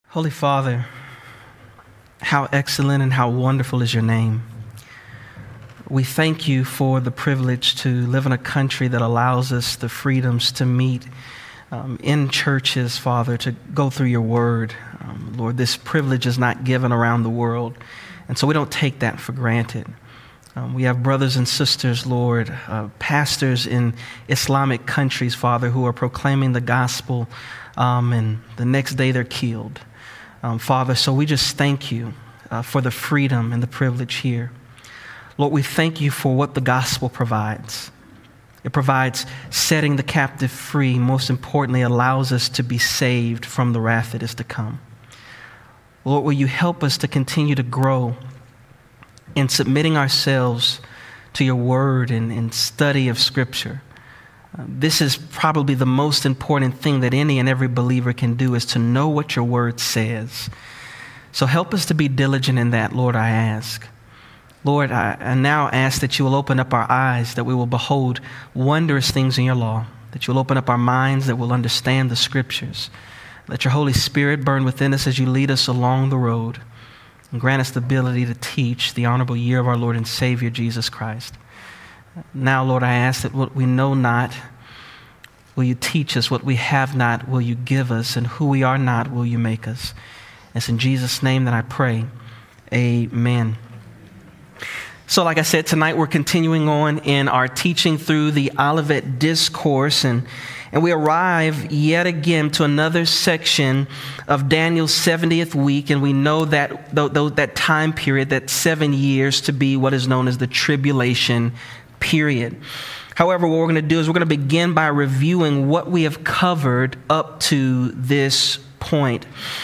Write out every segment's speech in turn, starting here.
Holy Father, how excellent and how wonderful is your name. We thank you for the privilege to live in a country that allows us the freedoms to meet in churches, Father, to go through your word. Lord, this privilege is not given around the world, and so we don't take that for granted. We have brothers and sisters, Lord, pastors in Islamic countries, Father, who are proclaiming the gospel, and the next day they're killed. Father, so we just thank you for the freedom and the privilege here. Lord, we thank you for what the gospel provides. It provides setting the captive free. Most importantly, allows us to be saved from the wrath that is to come. Lord, will you help us to continue to grow in submitting ourselves to your word and study of Scripture. This is probably the most important thing that any and every believer can do, is to know what your word says. So help us to be diligent in that, Lord, I ask. Lord, I now ask that you will open up our eyes, that we will behold wondrous things in your law, that you will open up our minds, that we'll understand the Scriptures. Let your Holy Spirit burn within us as you lead us along the road, and grant us the ability to teach the honorable year of our Lord and Savior, Jesus Christ. Now, Lord, I ask that what we know not, will you teach us? What we have not, will you give us? And who we are not, will you make us? It's in Jesus' name that I pray. Amen. So like I said, tonight we're continuing on in our teaching through the Olivet Discourse, and we arrive yet again to another section of Daniel's 70th week, and we know that that time period, that 7 years, to be what is known as the tribulation period. However, what we're going to do is we're going to begin by reviewing what we have covered up to this point.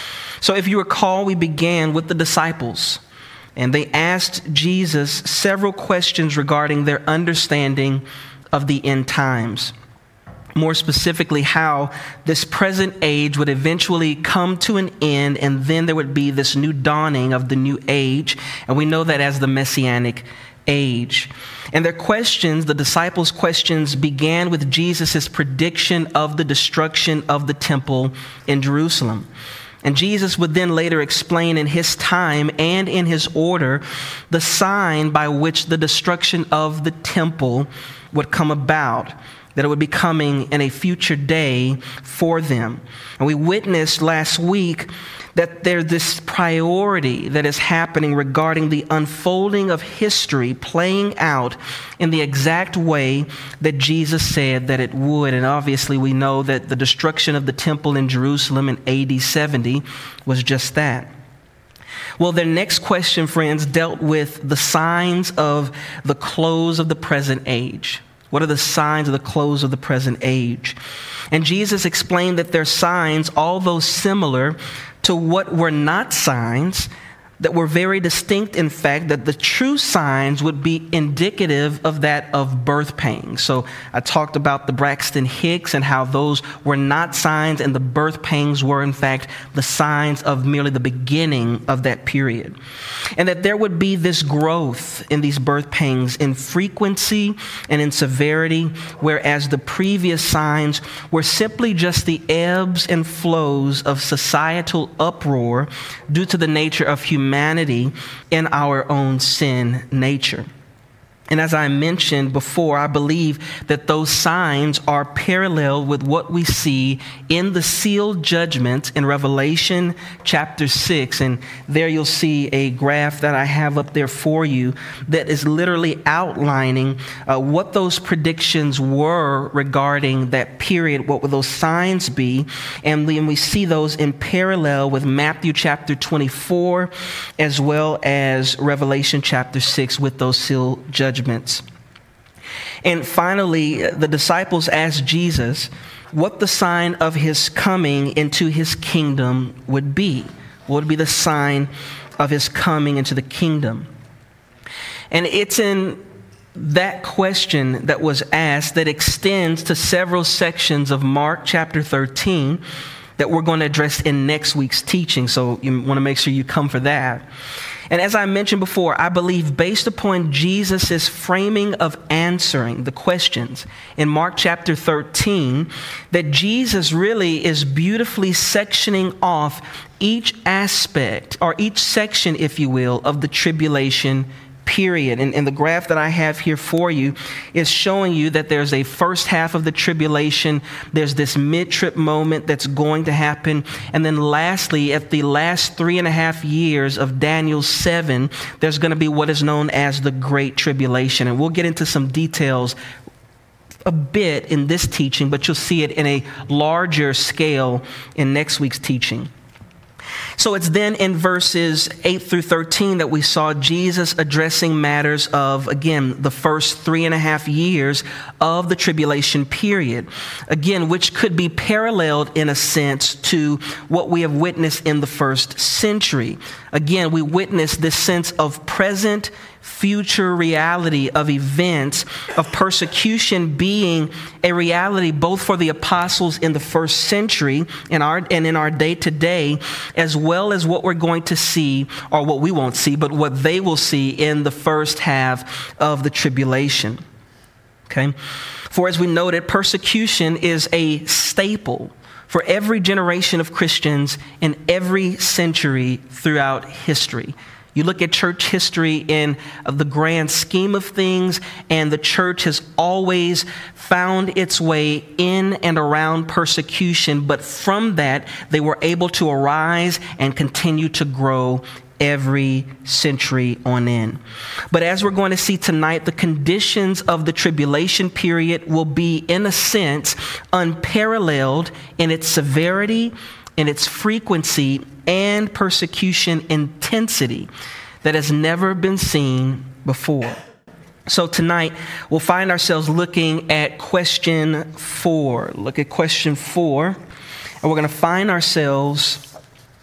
So if you recall, we began with the disciples, and they asked Jesus several questions regarding their understanding of the end times. More specifically, how this present age would eventually come to an end, and then there would be this new dawning of the new age, and we know that as the Messianic age. And their questions, the disciples' questions, began with Jesus' prediction of the destruction of the temple in Jerusalem. And Jesus would then later explain in his time and in his order the sign by which the destruction of the temple would come about, that it would be coming in a future day for them. And we witnessed last week that there's this priority that is happening regarding the unfolding of history playing out in the exact way that Jesus said that it would. And obviously we know that the destruction of the temple in Jerusalem in AD 70 was just that. Well, their next question, friends, dealt with the signs of the close of the present age. What are the signs of the close of the present age? And Jesus explained that they're signs, although similar to what were not signs, that were very distinct, in fact, that the true signs would be indicative of that of birth pangs. So I talked about the Braxton Hicks and how those were not signs, and the birth pangs were, in fact, the signs of merely the beginning of that period. And that there would be this growth in these birth pangs in frequency and in severity, whereas the previous signs were simply just the ebbs and flows of societal uproar due to the nature of humanity in our own sin nature. And as I mentioned before, I believe that those signs are parallel with what we see in the sealed judgment in Revelation chapter 6. And there you'll see a graph that I have up there for you that is literally outlining what those predictions were regarding that period. What would those signs be? And then we see those in parallel with Matthew chapter 24 as well as Revelation chapter 6 with those sealed judgments. And finally, the disciples asked Jesus what the sign of his coming into his kingdom would be. What would be the sign of his coming into the kingdom? And it's in that question that was asked that extends to several sections of Mark chapter 13 that we're going to address in next week's teaching. So you want to make sure you come for that. And as I mentioned before, I believe based upon Jesus' framing of answering the questions in Mark chapter 13, that Jesus really is beautifully sectioning off each aspect, or each section, if you will, of the tribulation period. And the graph that I have here for you is showing you that there's a first half of the tribulation, there's this mid-trib moment that's going to happen, and then lastly, at the last 3.5 years of Daniel 7, there's going to be what is known as the Great Tribulation. And we'll get into some details a bit in this teaching, but you'll see it in a larger scale in next week's teaching. So it's then in verses 8 through 13 that we saw Jesus addressing matters of, again, the first 3.5 years of the tribulation period. Again, which could be paralleled in a sense to what we have witnessed in the first century. Again, we witness this sense of present, future reality of events, of persecution being a reality both for the apostles in the first century and in our day to day, as well as what we're going to see, or what we won't see, but what they will see in the first half of the tribulation. Okay? For as we noted, persecution is a staple for every generation of Christians in every century throughout history. You look at church history in the grand scheme of things, and the church has always found its way in and around persecution. But from that, they were able to arise and continue to grow every century on in. But as we're going to see tonight, the conditions of the tribulation period will be, in a sense, unparalleled in its severity, in its frequency, and persecution intensity that has never been seen before. So tonight, we'll find ourselves looking at question 4. Look at question 4, and we're going to find ourselves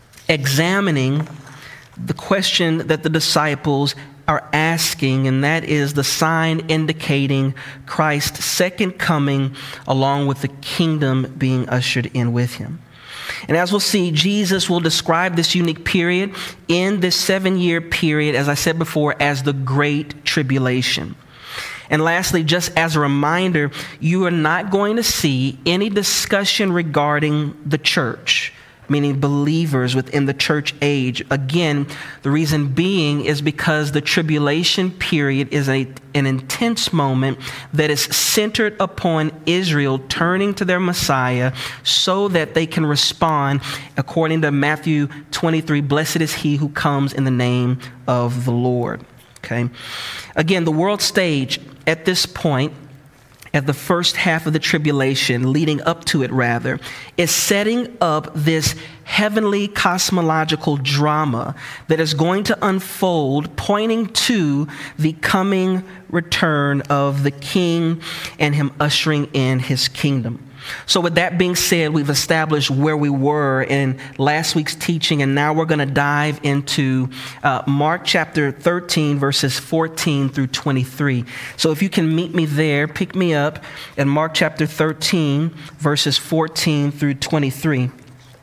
examining the question that the disciples are asking, and that is the sign indicating Christ's second coming, along with the kingdom being ushered in with him. And as we'll see, Jesus will describe this unique period in this 7-year period, as I said before, as the Great Tribulation. And lastly, just as a reminder, you are not going to see any discussion regarding the church, meaning believers within the church age. Again, the reason being is because the tribulation period is an intense moment that is centered upon Israel turning to their Messiah so that they can respond according to Matthew 23, blessed is he who comes in the name of the Lord. Okay. Again, the world stage at this point, at the first half of the tribulation, leading up to it rather, is setting up this heavenly cosmological drama that is going to unfold, pointing to the coming return of the King and him ushering in his kingdom. So with that being said, we've established where we were in last week's teaching, and now we're going to dive into Mark chapter 13, verses 14 through 23. So if you can meet me there, pick me up in Mark chapter 13, verses 14 through 23.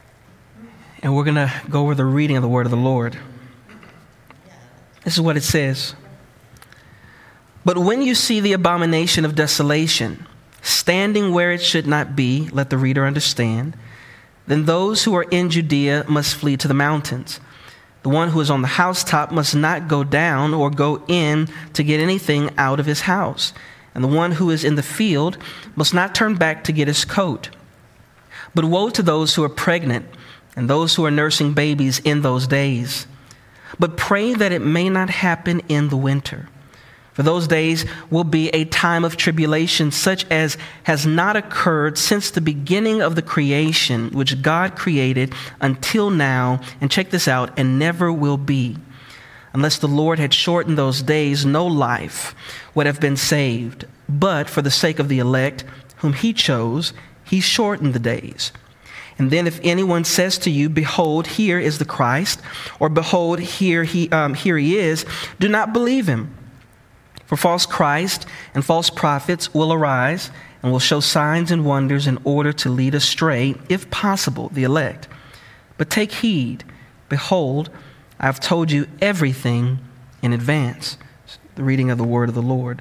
And we're going to go over the reading of the word of the Lord. This is what it says. But when you see the abomination of desolation standing where it should not be, let the reader understand, then those who are in Judea must flee to the mountains. The one who is on the housetop must not go down or go in to get anything out of his house. And the one who is in the field must not turn back to get his coat. But woe to those who are pregnant and those who are nursing babies in those days. But pray that it may not happen in the winter. For those days will be a time of tribulation such as has not occurred since the beginning of the creation, which God created until now, and check this out, and never will be. Unless the Lord had shortened those days, no life would have been saved. But for the sake of the elect, whom he chose, he shortened the days. And then if anyone says to you, behold, here is the Christ, or behold, here he is, do not believe him. For false Christ and false prophets will arise and will show signs and wonders in order to lead astray, if possible, the elect. But take heed, behold, I have told you everything in advance. The reading of the word of the Lord.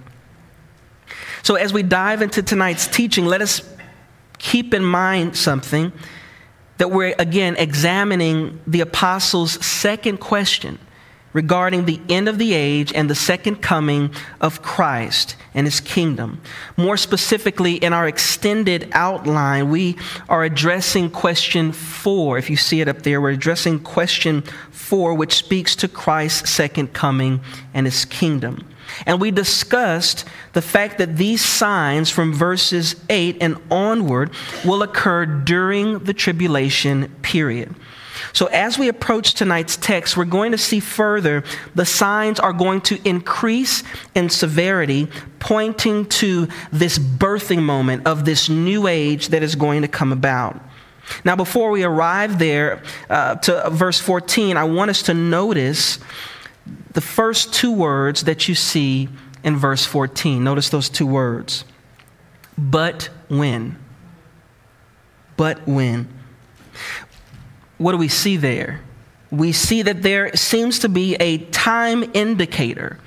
So as we dive into tonight's teaching, let us keep in mind something, that we're again examining the apostles' second question regarding the end of the age and the second coming of Christ and his kingdom. More specifically, in our extended outline, we are addressing question 4. If you see it up there, we're addressing question 4, which speaks to Christ's second coming and his kingdom. And we discussed the fact that these signs from verses 8 and onward will occur during the tribulation period. So as we approach tonight's text, we're going to see further the signs are going to increase in severity, pointing to this birthing moment of this new age that is going to come about. Now, before we arrive there to verse 14, I want us to notice the first two words that you see in verse 14. Notice those two words. But when. But when. What do we see there? We see that there seems to be a time indicator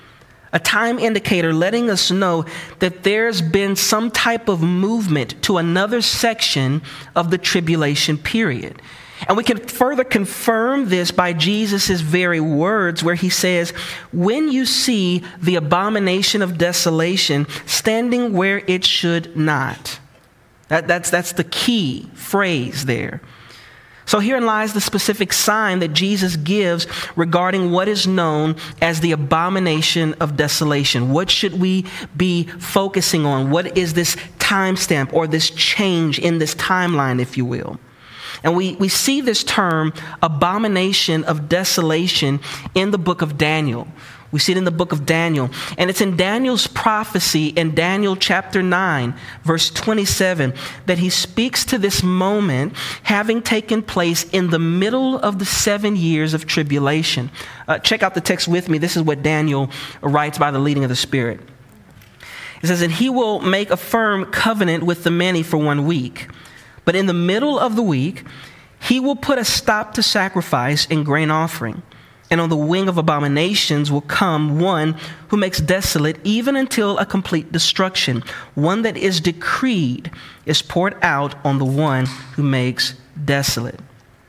letting us know that there's been some type of movement to another section of the tribulation period. And we can further confirm this by Jesus' very words where he says, when you see the abomination of desolation standing where it should not. That's the key phrase there. So herein lies the specific sign that Jesus gives regarding what is known as the abomination of desolation. What should we be focusing on? What is this timestamp or this change in this timeline, if you will? And we see this term, abomination of desolation, in the book of Daniel. We see it in the book of Daniel. And it's in Daniel's prophecy in Daniel chapter 9, verse 27, that he speaks to this moment having taken place in the middle of the 7 years of tribulation. Check out the text with me. This is what Daniel writes by the leading of the Spirit. It says, and he will make a firm covenant with the many for 1 week. But in the middle of the week, he will put a stop to sacrifice and grain offering. And on the wing of abominations will come one who makes desolate even until a complete destruction. One that is decreed is poured out on the one who makes desolate.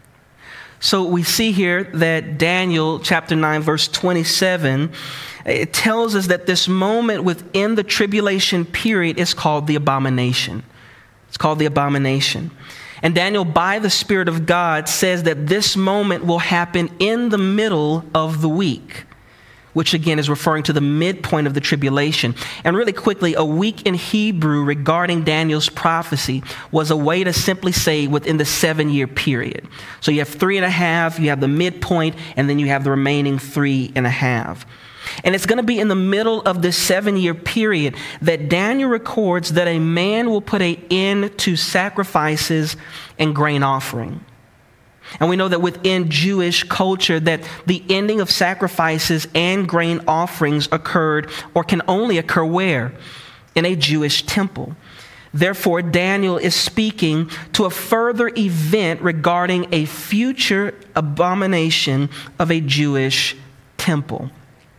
So we see here that Daniel chapter 9 verse 27, it tells us that this moment within the tribulation period is called the abomination. It's called the abomination. And Daniel, by the Spirit of God, says that this moment will happen in the middle of the week, which again is referring to the midpoint of the tribulation. And really quickly, a week in Hebrew regarding Daniel's prophecy was a way to simply say within the 7-year period. So you have 3.5, you have the midpoint, and then you have the remaining 3.5. And it's going to be in the middle of this 7-year period that Daniel records that a man will put an end to sacrifices and grain offering. And we know that within Jewish culture that the ending of sacrifices and grain offerings occurred or can only occur where? In a Jewish temple. Therefore, Daniel is speaking to a further event regarding a future abomination of a Jewish temple.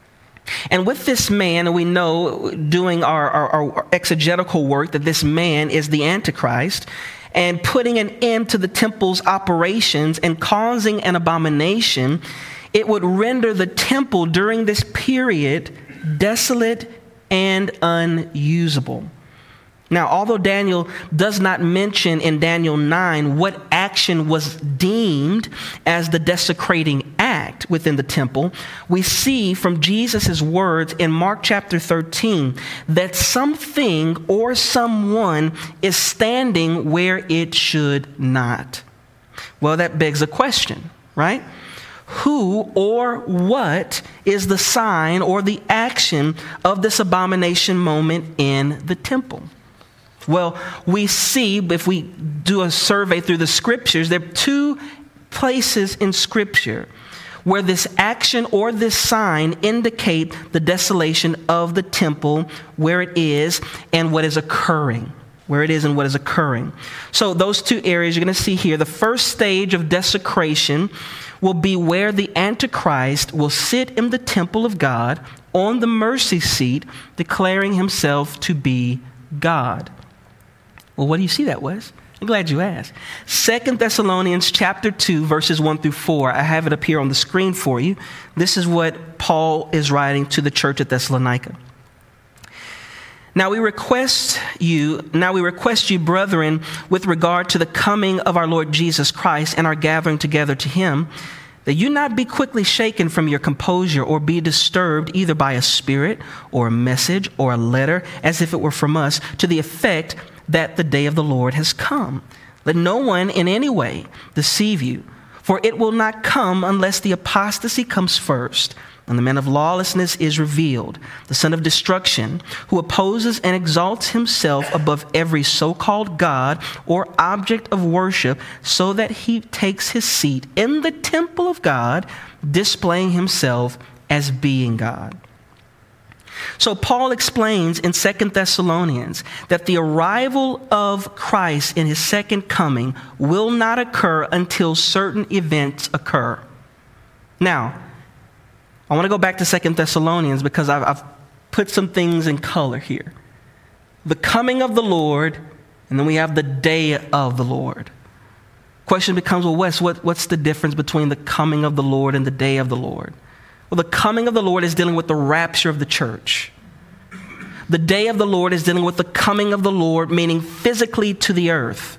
And with this man, we know, doing our exegetical work, that this man is the Antichrist, and putting an end to the temple's operations and causing an abomination, it would render the temple during this period desolate and unusable. Now, although Daniel does not mention in Daniel 9 what action was deemed as the desecrating act within the temple, we see from Jesus' words in Mark chapter 13 that something or someone is standing where it should not. Well, that begs a question, right? Who or what is the sign or the action of this abomination moment in the temple? Well, we see, if we do a survey through the scriptures, there are 2 places in scripture where this action or this sign indicate the desolation of the temple, where it is, and what is occurring. where it is and what is occurring. So those two areas you're going to see here. The first stage of desecration will be where the Antichrist will sit in the temple of God on the mercy seat, declaring himself to be God. Well, what do you see that, Wes? I'm glad you asked. 2 Thessalonians chapter 2, verses 1 through 4. I have it up here on the screen for you. This is what Paul is writing to the church at Thessalonica. Now we request you, brethren, with regard to the coming of our Lord Jesus Christ and our gathering together to him, that you not be quickly shaken from your composure or be disturbed either by a spirit or a message or a letter, as if it were from us, to the effect that the day of the Lord has come. Let no one in any way deceive you, for it will not come unless the apostasy comes first, and the man of lawlessness is revealed, the son of destruction, who opposes and exalts himself above every so-called God or object of worship, so that he takes his seat in the temple of God, displaying himself as being God. So Paul explains in 2 Thessalonians that the arrival of Christ in his second coming will not occur until certain events occur. Now, I want to go back to 2 Thessalonians because I've put some things in color here. The coming of the Lord, and then we have the day of the Lord. Question becomes, well, Wes, what's the difference between the coming of the Lord and the day of the Lord? Well, the coming of the Lord is dealing with the rapture of the church. The day of the Lord is dealing with the coming of the Lord, meaning physically to the earth.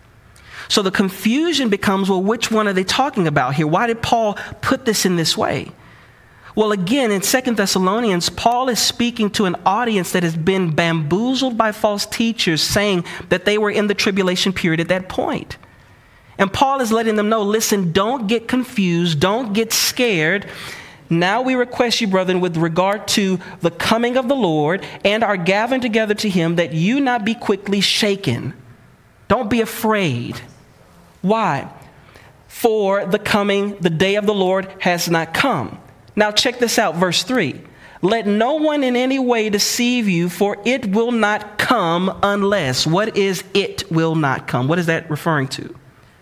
So the confusion becomes, well, which one are they talking about here? Why did Paul put this in this way? Well, again, in 2 Thessalonians, Paul is speaking to an audience that has been bamboozled by false teachers saying that they were in the tribulation period at that point. And Paul is letting them know, listen, don't get confused, don't get scared. Now we request you, brethren, with regard to the coming of the Lord and our gathering together to him, that you not be quickly shaken. Don't be afraid. Why? For the day of the Lord has not come. Now check this out, verse 3. Let no one in any way deceive you, for it will not come unless. What is it will not come? What is that referring to?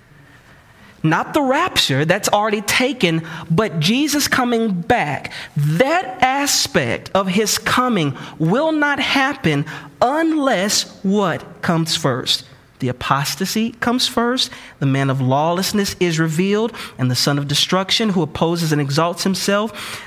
Not the rapture, that's already taken, but Jesus coming back. That aspect of his coming will not happen unless what comes first? The apostasy comes first, the man of lawlessness is revealed, and the son of destruction, who opposes and exalts himself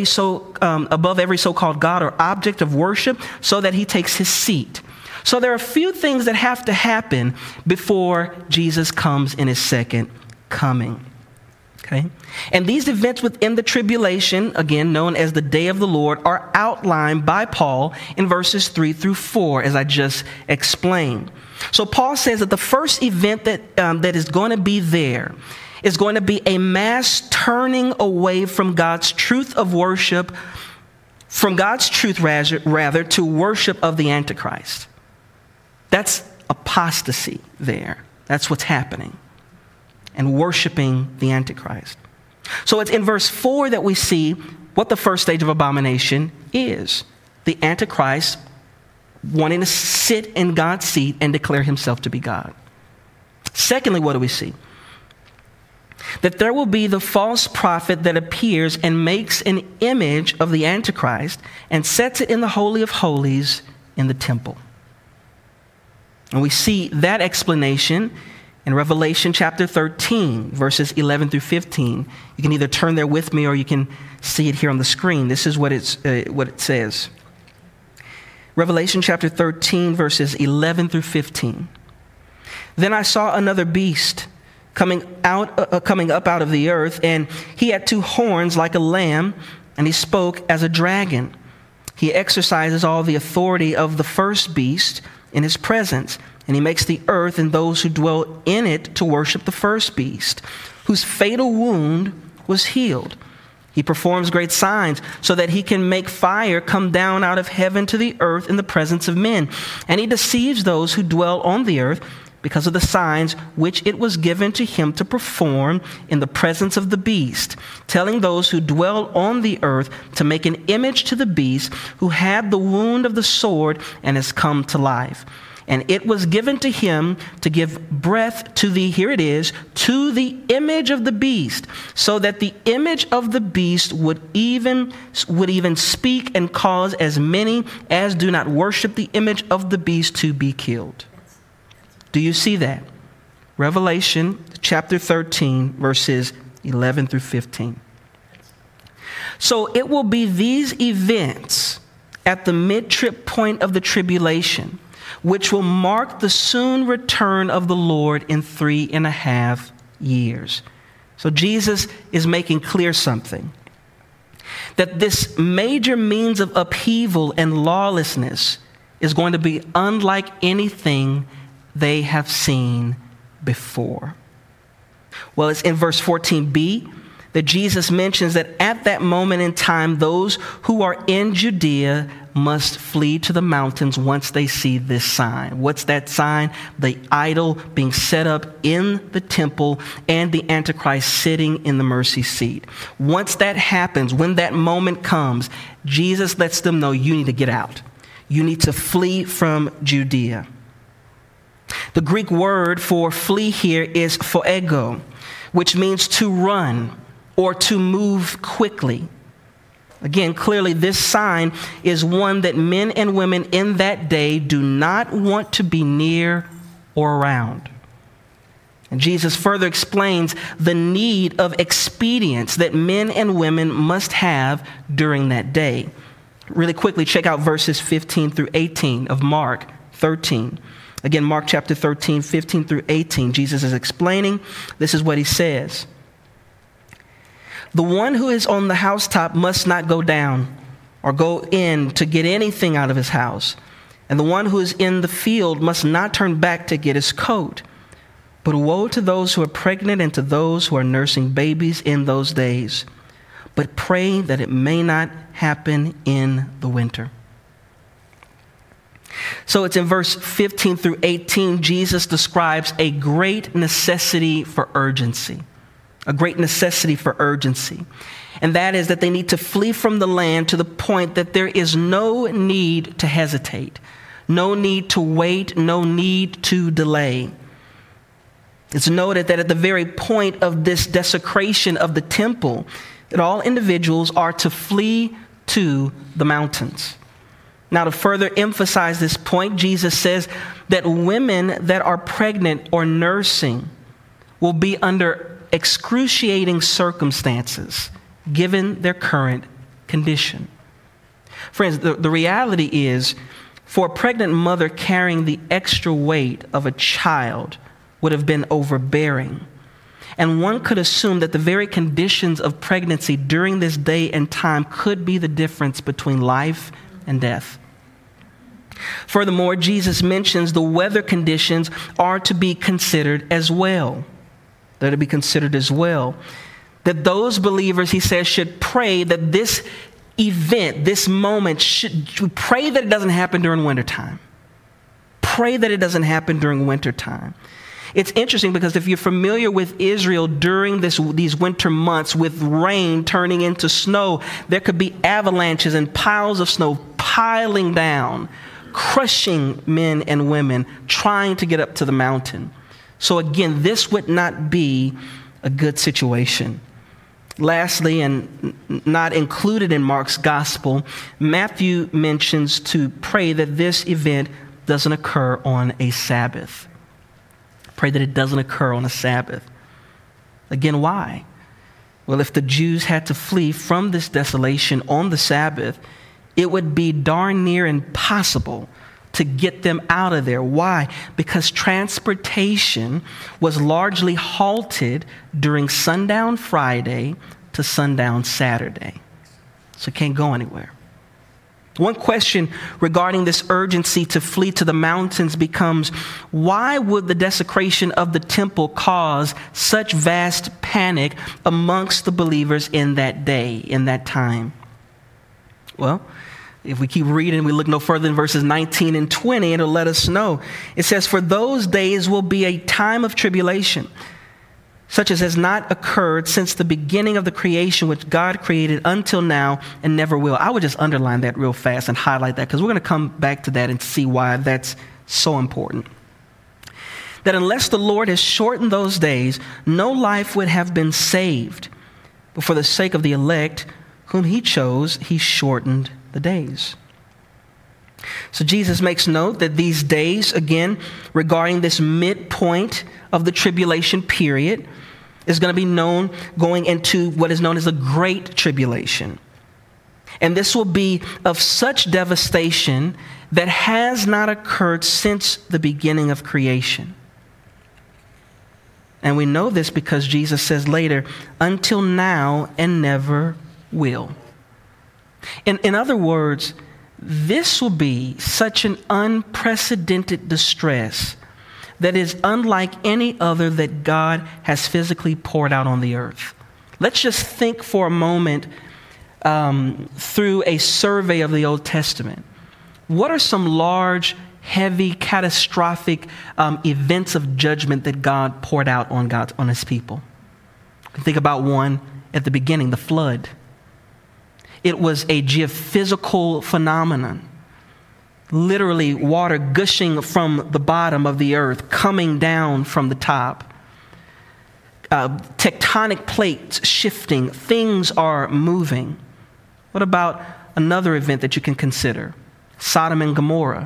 above every so-called God or object of worship, so that he takes his seat. So there are a few things that have to happen before Jesus comes in his second coming. Okay? And these events within the tribulation, again known as the day of the Lord, are outlined by Paul in verses 3 through 4, as I just explained. So Paul says that the first event that is going to be there is going to be a mass turning away from God's truth of worship, from God's truth rather, to worship of the Antichrist. That's apostasy there. That's what's happening. And worshiping the Antichrist. So it's in verse 4 that we see what the first stage of abomination is. The Antichrist wanting to sit in God's seat and declare himself to be God. Secondly, what do we see? That there will be the false prophet that appears and makes an image of the Antichrist and sets it in the Holy of Holies in the temple. And we see that explanation in Revelation chapter 13, verses 11 through 15. You can either turn there with me or you can see it here on the screen. This is what it says. Revelation chapter 13, verses 11 through 15. Then I saw another beast coming up out of the earth, and he had two horns like a lamb, and he spoke as a dragon. He exercises all the authority of the first beast in his presence, and he makes the earth and those who dwell in it to worship the first beast, whose fatal wound was healed. He performs great signs so that he can make fire come down out of heaven to the earth in the presence of men. And he deceives those who dwell on the earth because of the signs which it was given to him to perform in the presence of the beast, telling those who dwell on the earth to make an image to the beast who had the wound of the sword and has come to life. and it was given to him to give breath to the, here it is, to the image of the beast, so that the image of the beast would even speak and cause as many as do not worship the image of the beast to be killed. Do you see that? Revelation chapter 13, verses 11 through 15. So it will be these events at the mid-trip point of the tribulation, which will mark the soon return of the Lord in 3.5 years. So Jesus is making clear something, that this major means of upheaval and lawlessness is going to be unlike anything they have seen before. Well, it's in verse 14b that Jesus mentions that at that moment in time, those who are in Judea must flee to the mountains once they see this sign. What's that sign? The idol being set up in the temple and the Antichrist sitting in the mercy seat. Once that happens, when that moment comes, Jesus lets them know you need to get out. You need to flee from Judea. The Greek word for flee here is phoego, which means to run or to move quickly. Again, clearly this sign is one that men and women in that day do not want to be near or around. And Jesus further explains the need of expedience that men and women must have during that day. Really quickly, check out verses 15 through 18 of Mark 13. Again, Mark chapter 13, 15 through 18. Jesus is explaining. This is what he says. The one who is on the housetop must not go down or go in to get anything out of his house. And the one who is in the field must not turn back to get his coat. But woe to those who are pregnant and to those who are nursing babies in those days. But pray that it may not happen in the winter. So it's in verse 15 through 18, Jesus describes a great necessity for urgency. A great necessity for urgency. And that is that they need to flee from the land to the point that there is no need to hesitate, no need to wait, no need to delay. It's noted that at the very point of this desecration of the temple, that all individuals are to flee to the mountains. Now, to further emphasize this point, Jesus says that women that are pregnant or nursing will be under excruciating circumstances given their current condition. Friends, the reality is, for a pregnant mother, carrying the extra weight of a child would have been overbearing. And one could assume that the very conditions of pregnancy during this day and time could be the difference between life and death. Furthermore, Jesus mentions the weather conditions are to be considered as well. They're to be considered as well. That those believers, he says, should pray that this event, this moment, should pray that it doesn't happen during wintertime. Pray that it doesn't happen during wintertime. It's interesting because if you're familiar with Israel during these winter months with rain turning into snow, there could be avalanches and piles of snow piling down, crushing men and women trying to get up to the mountain. So again, this would not be a good situation. Lastly, and not included in Mark's gospel, Matthew mentions to pray that this event doesn't occur on a Sabbath. Pray that it doesn't occur on a Sabbath. Again, why? Well, if the Jews had to flee from this desolation on the Sabbath, it would be darn near impossible to get them out of there. Why? Because transportation was largely halted during sundown Friday to sundown Saturday. So it can't go anywhere. One question regarding this urgency to flee to the mountains becomes, why would the desecration of the temple cause such vast panic amongst the believers in that day, in that time? Well, if we keep reading, we look no further than verses 19 and 20, it'll let us know. It says, for those days will be a time of tribulation, such as has not occurred since the beginning of the creation which God created until now and never will. I would just underline that real fast and highlight that because we're going to come back to that and see why that's So important. That unless the Lord has shortened those days, no life would have been saved. But for the sake of the elect, whom he chose, he shortened the days. So Jesus makes note that these days, again, regarding this midpoint of the tribulation period, is going to be known going into what is known as a great tribulation. And this will be of such devastation that has not occurred since the beginning of creation. And we know this because Jesus says later, until now and never will. In other words, this will be such an unprecedented distress that is unlike any other that God has physically poured out on the earth. Let's just think for a moment through a survey of the Old Testament. What are some large, heavy, catastrophic events of judgment that God poured out on his people? You can think about one at the beginning, the flood. It was a geophysical phenomenon. Literally water gushing from the bottom of the earth, coming down from the top. Tectonic plates shifting. Things are moving. What about another event that you can consider? Sodom and Gomorrah.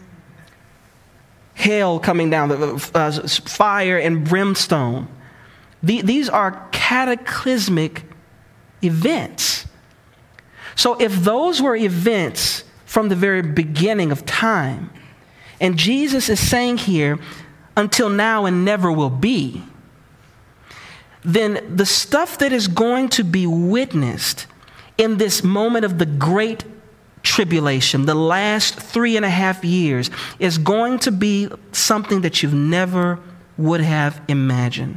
Hail coming down, fire and brimstone. These are cataclysmic events. So if those were events from the very beginning of time, and Jesus is saying here, until now and never will be, then the stuff that is going to be witnessed in this moment of the great tribulation, the last 3.5 years, is going to be something that you never would have imagined.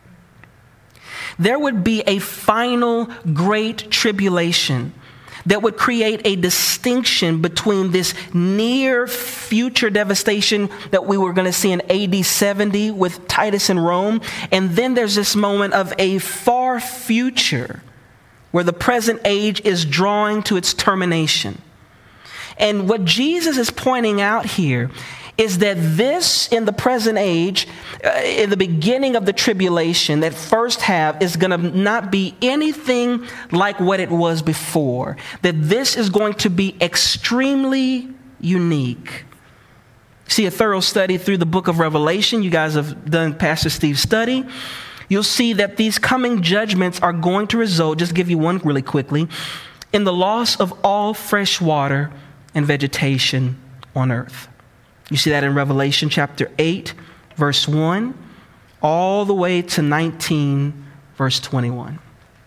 There would be a final great tribulation that would create a distinction between this near future devastation that we were going to see in AD 70 with Titus in Rome. And then there's this moment of a far future where the present age is drawing to its termination. And what Jesus is pointing out here is that this in the present age, in the beginning of the tribulation, that first half is going to not be anything like what it was before. That this is going to be extremely unique. See a thorough study through the book of Revelation. You guys have done Pastor Steve's study. You'll see that these coming judgments are going to result, just give you one really quickly, in the loss of all fresh water and vegetation on earth. You see that in Revelation chapter 8, verse 1, all the way to 19, verse 21.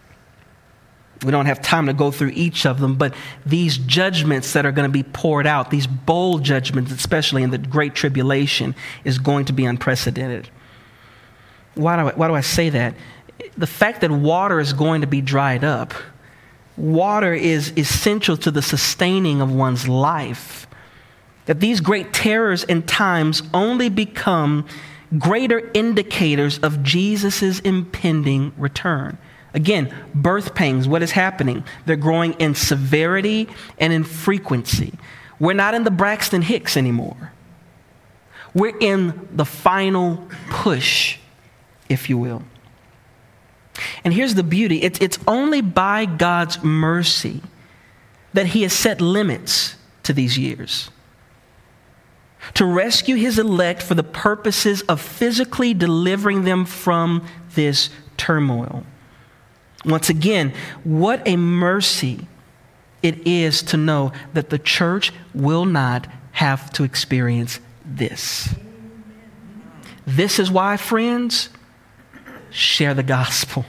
We don't have time to go through each of them, but these judgments that are going to be poured out, these bowl judgments, especially in the Great Tribulation, is going to be unprecedented. Why do I say that? The fact that water is going to be dried up, water is essential to the sustaining of one's life. That these great terrors and times only become greater indicators of Jesus' impending return. Again, birth pangs, what is happening? They're growing in severity and in frequency. We're not in the Braxton Hicks anymore. We're in the final push, if you will. And here's the beauty. It's only by God's mercy that he has set limits to these years, to rescue his elect for the purposes of physically delivering them from this turmoil. Once again, what a mercy it is to know that the church will not have to experience this. This is why, friends, share the gospel.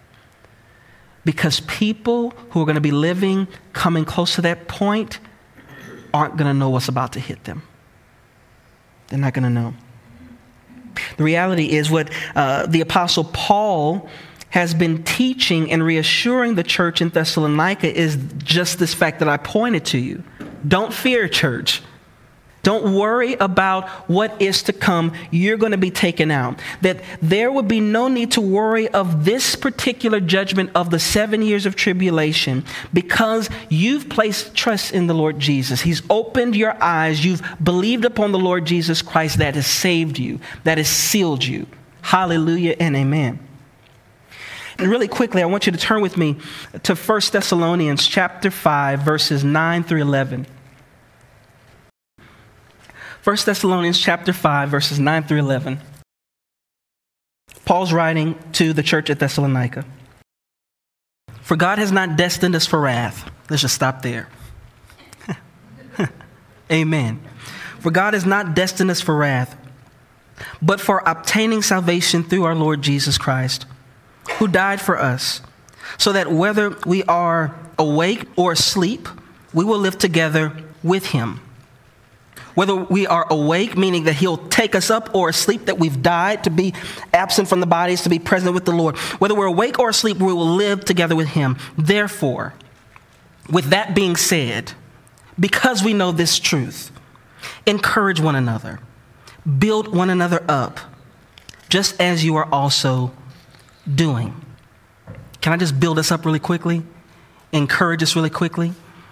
Because people who are going to be living, coming close to that point, aren't going to know what's about to hit them. They're not going to know. The reality is what the Apostle Paul has been teaching and reassuring the church in Thessalonica is just this fact that I pointed to you. Don't fear, church. Don't worry about what is to come. You're going to be taken out. That there would be no need to worry of this particular judgment of the 7 years of tribulation because you've placed trust in the Lord Jesus. He's opened your eyes. You've believed upon the Lord Jesus Christ that has saved you, that has sealed you. Hallelujah and amen. And really quickly, I want you to turn with me to 1 Thessalonians chapter 5, verses 9 through 11. 1 Thessalonians chapter 5, verses 9 through 11. Paul's writing to the church at Thessalonica. For God has not destined us for wrath. Let's just stop there. Amen. For God has not destined us for wrath, but for obtaining salvation through our Lord Jesus Christ, who died for us, so that whether we are awake or asleep, we will live together with him. Whether we are awake, meaning that he'll take us up, or asleep, that we've died, to be absent from the bodies, to be present with the Lord. Whether we're awake or asleep, we will live together with him. Therefore, with that being said, because we know this truth, encourage one another, build one another up, just as you are also doing. Can I just build us up really quickly? Encourage us really quickly?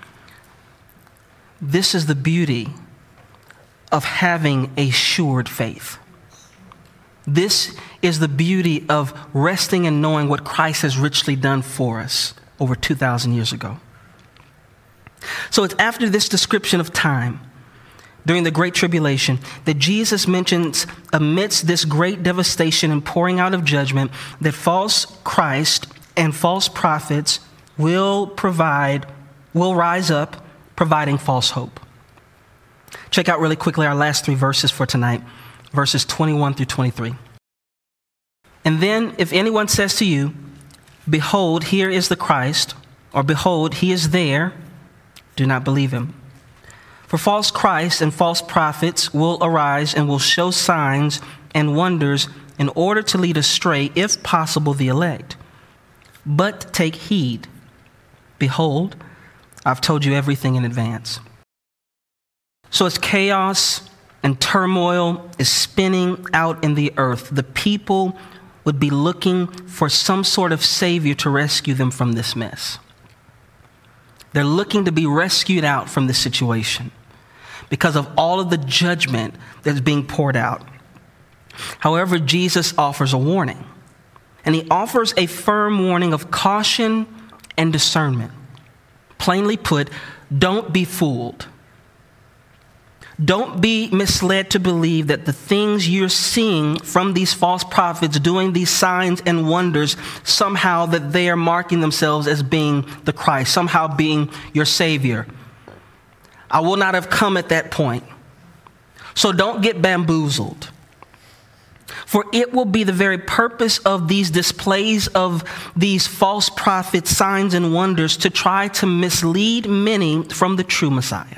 This is the beauty of having a assured faith. This is the beauty of resting and knowing what Christ has richly done for us over 2,000 years ago. So it's after this description of time, during the Great Tribulation, that Jesus mentions amidst this great devastation and pouring out of judgment that false Christ and false prophets will rise up, providing false hope. Check out really quickly our last 3 verses for tonight, verses 21 through 23. And then if anyone says to you, behold, here is the Christ, or behold, he is there, do not believe him. For false Christs and false prophets will arise and will show signs and wonders in order to lead astray, if possible, the elect. But take heed. Behold, I've told you everything in advance. So as chaos and turmoil is spinning out in the earth, the people would be looking for some sort of savior to rescue them from this mess. They're looking to be rescued out from this situation because of all of the judgment that's being poured out. However, Jesus offers a warning, and he offers a firm warning of caution and discernment. Plainly put, don't be fooled. Don't be misled to believe that the things you're seeing from these false prophets doing these signs and wonders, somehow that they are marking themselves as being the Christ, somehow being your Savior. I will not have come at that point. So don't get bamboozled. For it will be the very purpose of these displays of these false prophets, signs and wonders, to try to mislead many from the true Messiah.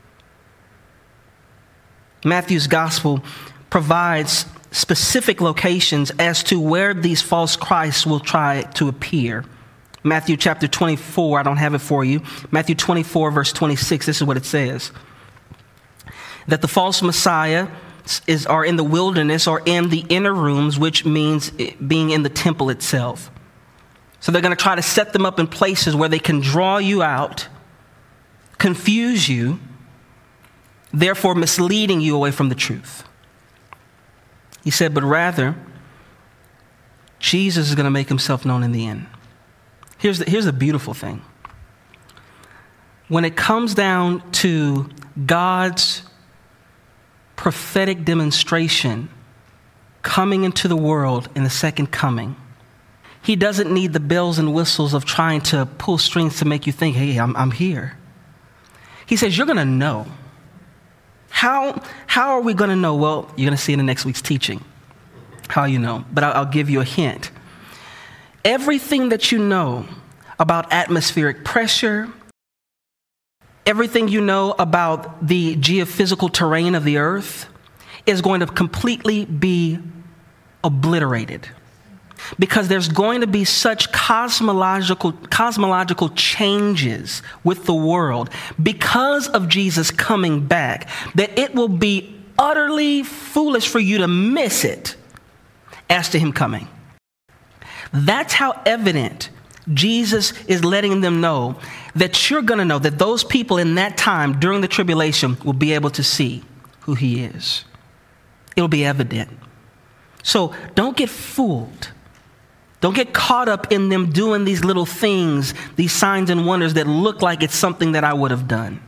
Matthew's gospel provides specific locations as to where these false Christs will try to appear. Matthew chapter 24, I don't have it for you. Matthew 24, verse 26, this is what it says. That the false Messiah are in the wilderness or in the inner rooms, which means being in the temple itself. So they're going to try to set them up in places where they can draw you out, confuse you, therefore misleading you away from the truth. He said, but rather, Jesus is going to make himself known in the end. Here's the beautiful thing. When it comes down to God's prophetic demonstration coming into the world in the second coming, he doesn't need the bells and whistles of trying to pull strings to make you think, hey, I'm here. He says, you're going to know. How are we going to know? Well, you're going to see in the next week's teaching how you know, but I'll give you a hint. Everything that you know about atmospheric pressure, everything you know about the geophysical terrain of the earth is going to completely be obliterated. because there's going to be such cosmological changes with the world because of Jesus coming back that it will be utterly foolish for you to miss it as to him coming. That's how evident Jesus is letting them know that you're going to know that those people in that time during the tribulation will be able to see who he is. It'll be evident. So don't get fooled. Don't get caught up in them doing these little things, these signs and wonders that look like it's something that I would have done.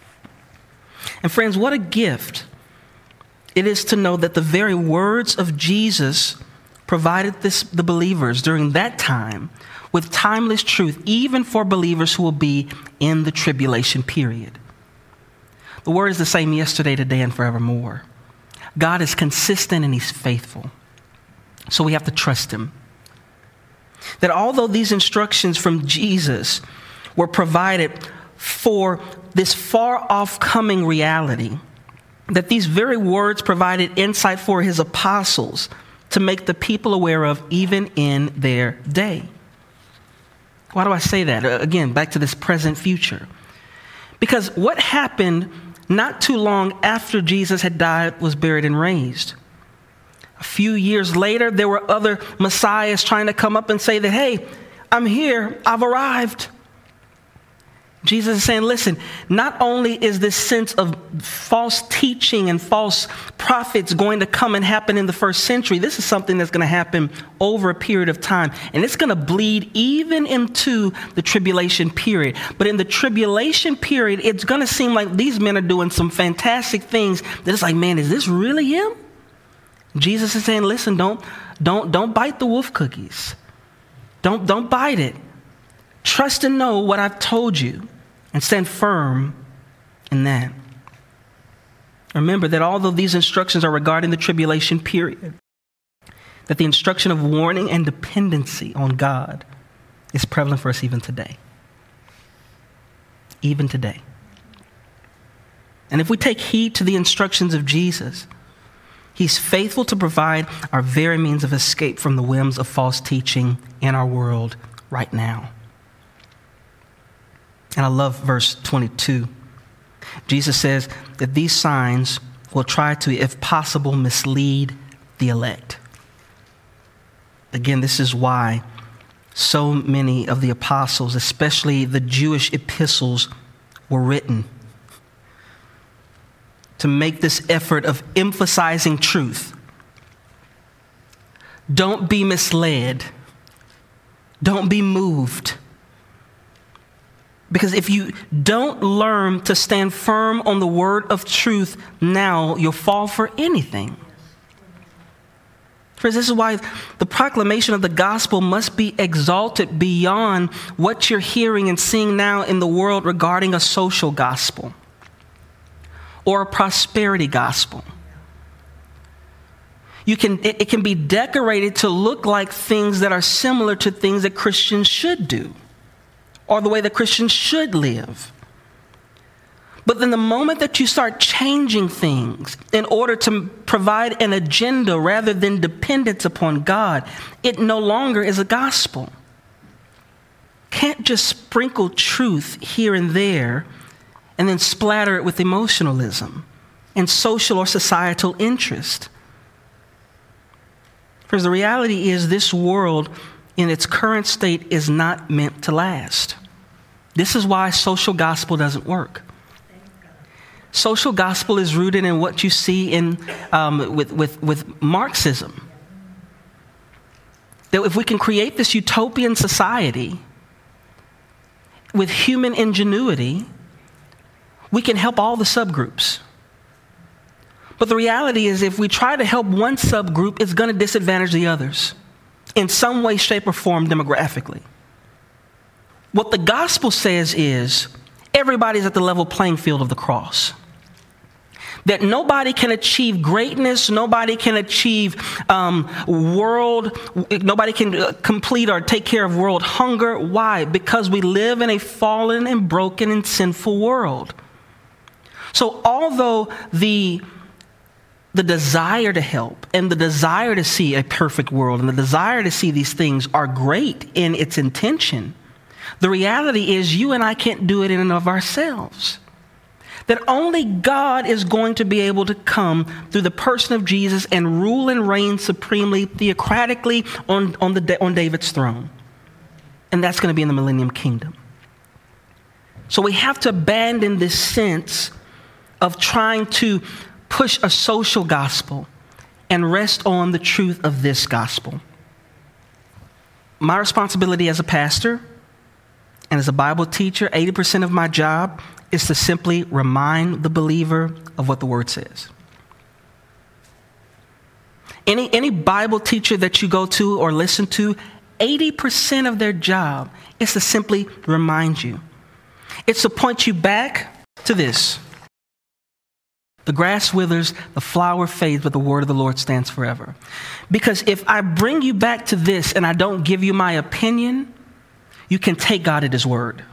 And friends, what a gift it is to know that the very words of Jesus provided the believers during that time with timeless truth, even for believers who will be in the tribulation period. The word is the same yesterday, today, and forevermore. God is consistent and he's faithful. So we have to trust him. That although these instructions from Jesus were provided for this far off coming reality, that these very words provided insight for his apostles to make the people aware of even in their day. Why do I say that? Again, back to this present future. Because what happened not too long after Jesus had died, was buried, and raised? A few years later, there were other messiahs trying to come up and say that, hey, I'm here, I've arrived. Jesus is saying, listen, not only is this sense of false teaching and false prophets going to come and happen in the first century, this is something that's going to happen over a period of time. And it's going to bleed even into the tribulation period. But in the tribulation period, it's going to seem like these men are doing some fantastic things that it's like, man, is this really him? Jesus is saying, listen, don't bite the wolf cookies. Don't bite it. Trust and know what I've told you and stand firm in that. Remember that although these instructions are regarding the tribulation period, that the instruction of warning and dependency on God is prevalent for us even today. Even today. And if we take heed to the instructions of Jesus, he's faithful to provide our very means of escape from the whims of false teaching in our world right now. And I love verse 22. Jesus says that these signs will try to, if possible, mislead the elect. Again, this is why so many of the apostles, especially the Jewish epistles, were written. To make this effort of emphasizing truth. Don't be misled. Don't be moved. Because if you don't learn to stand firm on the word of truth now, you'll fall for anything. Friends, this is why the proclamation of the gospel must be exalted beyond what you're hearing and seeing now in the world regarding a social gospel or a prosperity gospel. It can be decorated to look like things that are similar to things that Christians should do, or the way that Christians should live. But then the moment that you start changing things in order to provide an agenda rather than dependence upon God, it no longer is a gospel. Can't just sprinkle truth here and there and then splatter it with emotionalism and social or societal interest. Because the reality is this world in its current state is not meant to last. This is why social gospel doesn't work. Social gospel is rooted in what you see in with Marxism. That if we can create this utopian society with human ingenuity, we can help all the subgroups. But the reality is if we try to help one subgroup, it's going to disadvantage the others in some way, shape, or form demographically. What the gospel says is everybody's at the level playing field of the cross. That nobody can achieve greatness, nobody can achieve nobody can complete or take care of world hunger. Why? Because we live in a fallen and broken and sinful world. So although the the desire to help and the desire to see a perfect world and the desire to see these things are great in its intention. The reality is you and I can't do it in and of ourselves. That only God is going to be able to come through the person of Jesus and rule and reign supremely, theocratically on David's throne. And that's going to be in the millennium kingdom. So we have to abandon this sense of trying to push a social gospel and rest on the truth of this gospel. My responsibility as a pastor and as a Bible teacher, 80% of my job is to simply remind the believer of what the word says. Any Bible teacher that you go to or listen to, 80% of their job is to simply remind you. It's to point you back to this. The grass withers, the flower fades, but the word of the Lord stands forever. Because if I bring you back to this and I don't give you my opinion, you can take God at his word.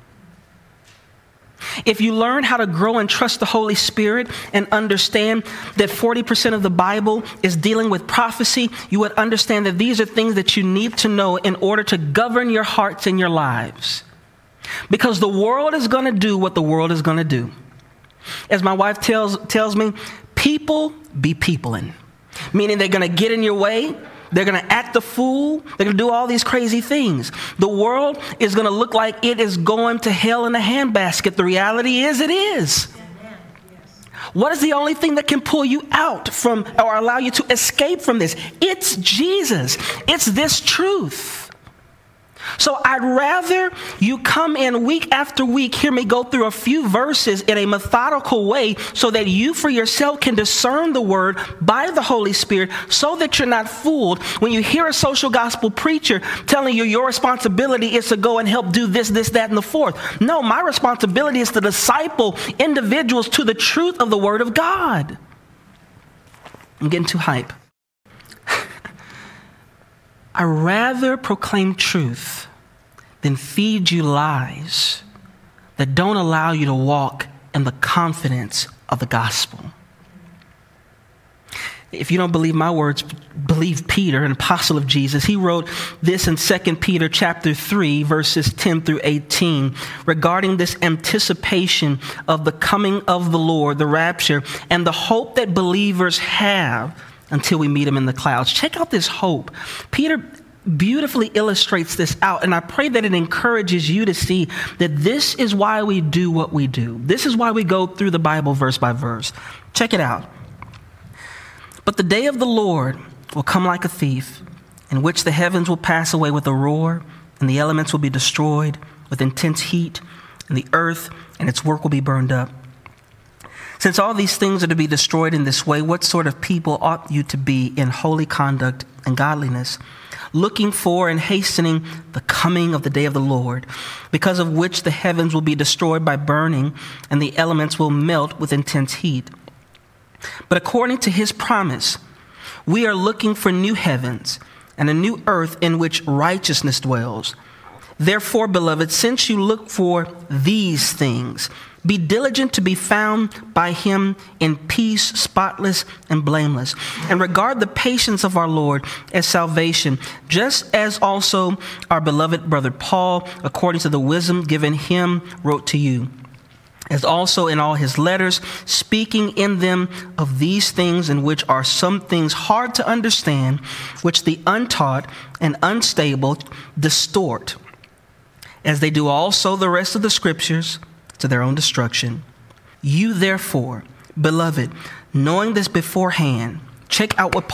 If you learn how to grow and trust the Holy Spirit and understand that 40% of the Bible is dealing with prophecy, you would understand that these are things that you need to know in order to govern your hearts and your lives. Because the world is going to do what the world is going to do. As my wife tells me, people be peopling. Meaning they're going to get in your way. They're going to act the fool. They're going to do all these crazy things. The world is going to look like it is going to hell in a handbasket. The reality is it is. What is the only thing that can pull you out from or allow you to escape from this? It's Jesus. It's this truth. So I'd rather you come in week after week, hear me go through a few verses in a methodical way so that you for yourself can discern the word by the Holy Spirit so that you're not fooled when you hear a social gospel preacher telling you your responsibility is to go and help do this, that, and the fourth. No, my responsibility is to disciple individuals to the truth of the word of God. I'm getting too hype. I rather proclaim truth than feed you lies that don't allow you to walk in the confidence of the gospel. If you don't believe my words, believe Peter, an apostle of Jesus. He wrote this in 2 Peter chapter 3, verses 10 through 18, regarding this anticipation of the coming of the Lord, the rapture, and the hope that believers have until we meet him in the clouds. Check out this hope. Peter beautifully illustrates this out, and I pray that it encourages you to see that this is why we do what we do. This is why we go through the Bible verse by verse. Check it out. But the day of the Lord will come like a thief, in which the heavens will pass away with a roar, and the elements will be destroyed with intense heat, and the earth and its work will be burned up. Since all these things are to be destroyed in this way, what sort of people ought you to be in holy conduct and godliness, looking for and hastening the coming of the day of the Lord, because of which the heavens will be destroyed by burning, and the elements will melt with intense heat? But according to his promise, we are looking for new heavens and a new earth in which righteousness dwells. Therefore, beloved, since you look for these things, be diligent to be found by him in peace, spotless and blameless, and regard the patience of our Lord as salvation, just as also our beloved brother Paul, according to the wisdom given him, wrote to you, as also in all his letters, speaking in them of these things, in which are some things hard to understand, which the untaught and unstable distort, as they do also the rest of the scriptures, to their own destruction. You therefore, beloved, knowing this beforehand, check out what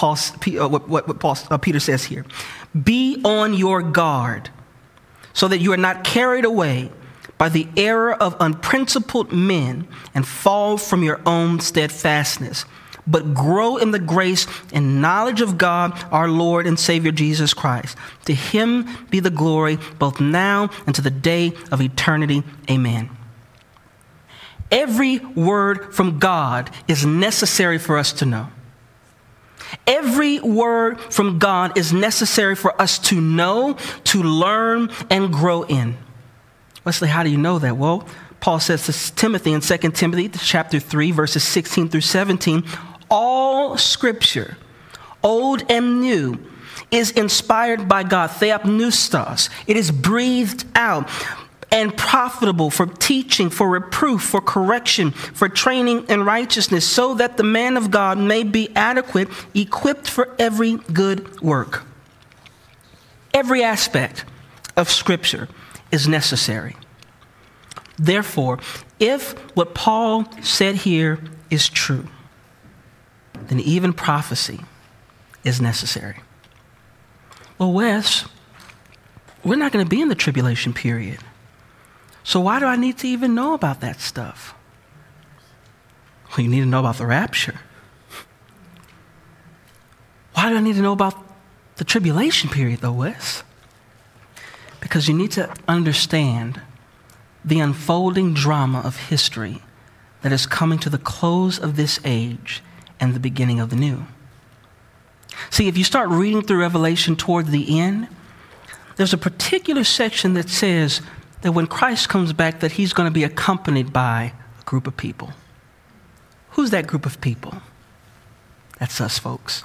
Peter says here. Be on your guard, so that you are not carried away by the error of unprincipled men and fall from your own steadfastness, but grow in the grace and knowledge of God, our Lord and Savior Jesus Christ. To him be the glory both now and to the day of eternity. Amen. Every word from God is necessary for us to know. Every word from God is necessary for us to know, to learn, and grow in. Wesley, how do you know that? Well, Paul says to Timothy in 2 Timothy chapter 3, verses 16 through 17, all Scripture, old and new, is inspired by God, theopneustos. It is breathed out and profitable for teaching, for reproof, for correction, for training in righteousness, so that the man of God may be adequate, equipped for every good work. Every aspect of Scripture is necessary. Therefore, if what Paul said here is true, then even prophecy is necessary. Well, Wes, we're not going to be in the tribulation period. So why do I need to even know about that stuff? Well, you need to know about the rapture. Why do I need to know about the tribulation period, though, Wes? Because you need to understand the unfolding drama of history that is coming to the close of this age and the beginning of the new. See, if you start reading through Revelation toward the end, there's a particular section that says that when Christ comes back, that he's going to be accompanied by a group of people. Who's that group of people? That's us, folks.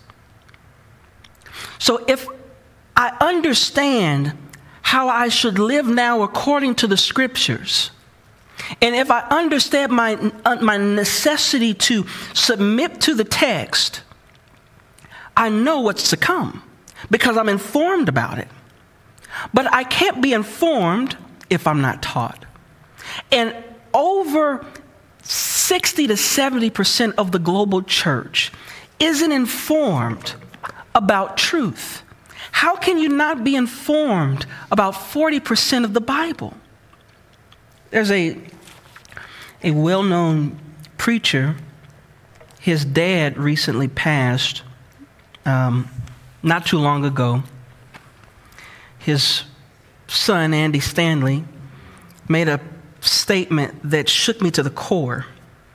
So if I understand how I should live now according to the Scriptures, and if I understand my necessity to submit to the text, I know what's to come because I'm informed about it. But I can't be informed if I'm not taught. And over 60 to 70% of the global church isn't informed about truth. How can you not be informed about 40% of the Bible? There's a well-known preacher. His dad recently passed not too long ago. His son, Andy Stanley, made a statement that shook me to the core.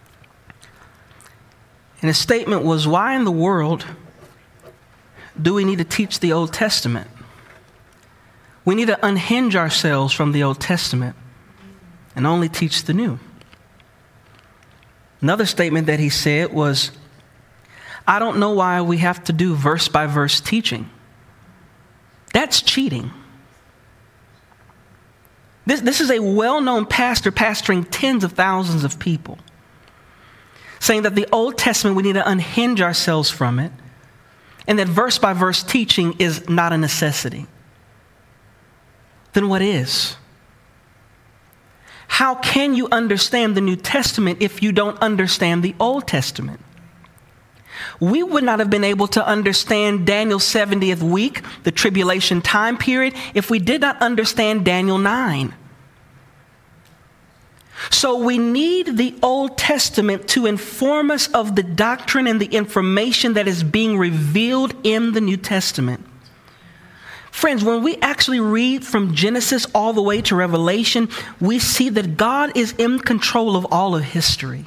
And his statement was, why in the world do we need to teach the Old Testament? We need to unhinge ourselves from the Old Testament and only teach the New. Another statement that he said was, I don't know why we have to do verse by verse teaching. That's cheating. This is a well-known pastor pastoring tens of thousands of people, saying that the Old Testament, we need to unhinge ourselves from it, and that verse by verse teaching is not a necessity. Then what is? How can you understand the New Testament if you don't understand the Old Testament? We would not have been able to understand Daniel's 70th week, the tribulation time period, if we did not understand Daniel 9. So we need the Old Testament to inform us of the doctrine and the information that is being revealed in the New Testament. Friends, when we actually read from Genesis all the way to Revelation, we see that God is in control of all of history.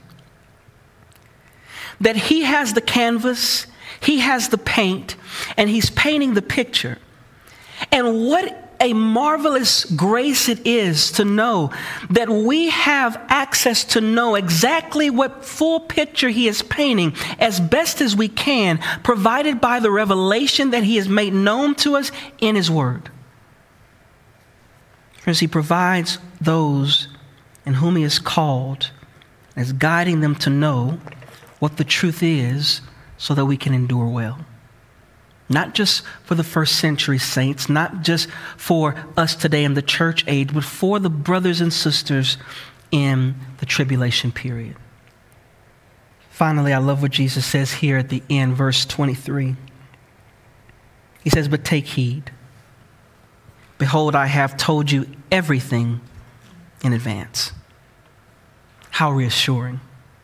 That he has the canvas, he has the paint, and he's painting the picture. And what a marvelous grace it is to know that we have access to know exactly what full picture he is painting as best as we can, provided by the revelation that he has made known to us in his word. Friends, he provides those in whom he has called, as guiding them to know what the truth is so that we can endure well. Not just for the first century saints, not just for us today in the church age, but for the brothers and sisters in the tribulation period. Finally, I love what Jesus says here at the end, verse 23. He says, but take heed. Behold, I have told you everything in advance. How reassuring.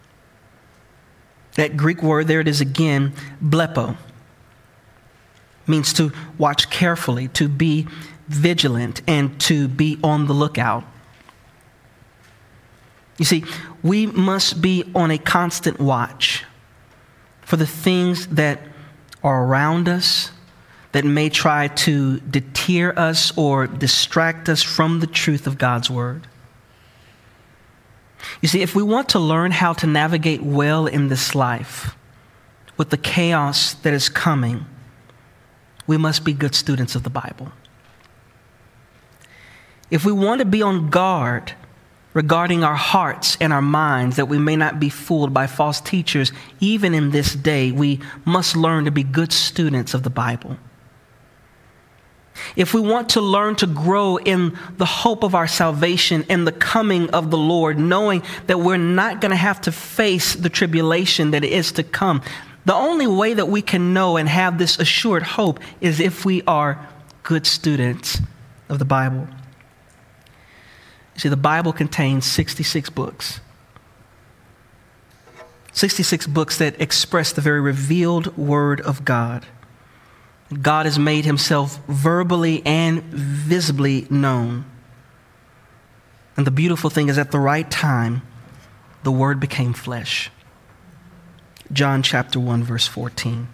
That Greek word, there it is again, blepo, means to watch carefully, to be vigilant, and to be on the lookout. You see, we must be on a constant watch for the things that are around us that may try to deter us or distract us from the truth of God's word. You see, if we want to learn how to navigate well in this life, with the chaos that is coming, we must be good students of the Bible. If we want to be on guard regarding our hearts and our minds, that we may not be fooled by false teachers, even in this day, we must learn to be good students of the Bible. If we want to learn to grow in the hope of our salvation and the coming of the Lord, knowing that we're not going to have to face the tribulation that is to come, the only way that we can know and have this assured hope is if we are good students of the Bible. You see, the Bible contains 66 books. 66 books that express the very revealed Word of God. God has made himself verbally and visibly known. And the beautiful thing is, at the right time, the Word became flesh. John chapter 1, verse 14.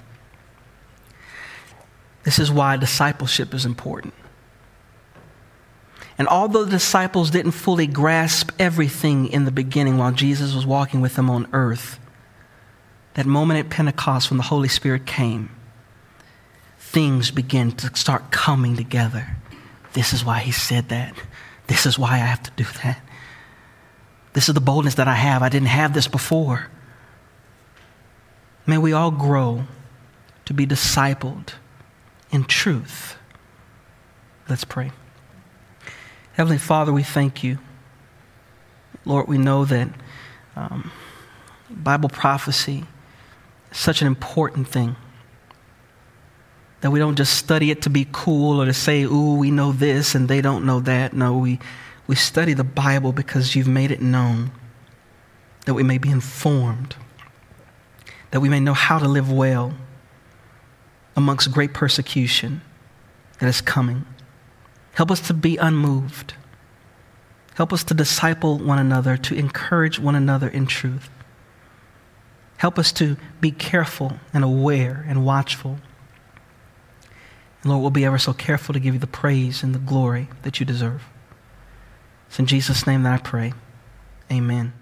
This is why discipleship is important. And although the disciples didn't fully grasp everything in the beginning while Jesus was walking with them on earth, that moment at Pentecost when the Holy Spirit came, things began to start coming together. This is why he said that. This is why I have to do that. This is the boldness that I have. I didn't have this before. May we all grow to be discipled in truth. Let's pray. Heavenly Father, we thank you. Lord, we know that Bible prophecy is such an important thing, that we don't just study it to be cool or to say, ooh, we know this and they don't know that. No, we study the Bible because you've made it known, that we may be informed, that we may know how to live well amongst great persecution that is coming. Help us to be unmoved. Help us to disciple one another, to encourage one another in truth. Help us to be careful and aware and watchful. And Lord, we'll be ever so careful to give you the praise and the glory that you deserve. It's in Jesus' name that I pray. Amen.